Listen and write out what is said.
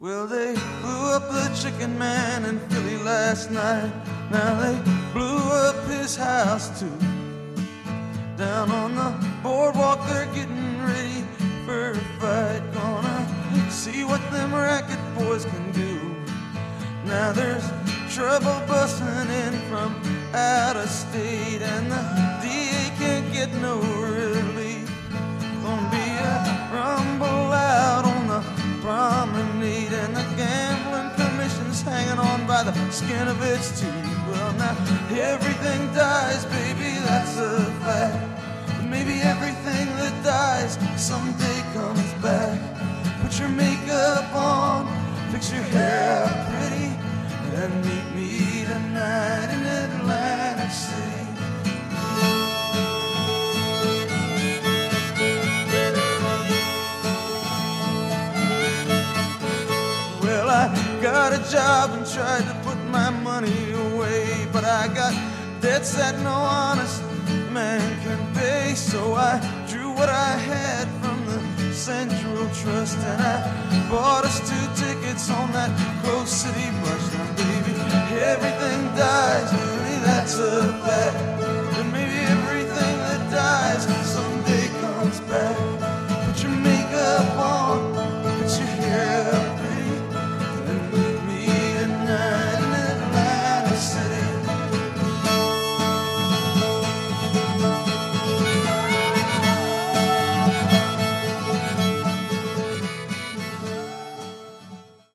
Well, they blew up the chicken man in Philly last night. Now they blew up his house too. Down on the boardwalk they're getting ready for a fight. Gonna see what them racket boys can do. Now there's trouble busting in from out of state, and the DA can't get no relief. Gonna be a rumble out on the promenade, and the gambling commission's hanging on by the skin of its teeth. Well, now everything dies, baby, that's a fact. But maybe everything that dies someday comes back. Put your makeup on, fix your hair up pretty, and meet me tonight in Atlantic City. Well, I got a job and tried to put my money away, but I got debts that no honest man can pay. So I drew what I had from the Central Trust, and I bought us 2 tickets on that Coast City bus. Now, baby, everything dies, really, that's a fact.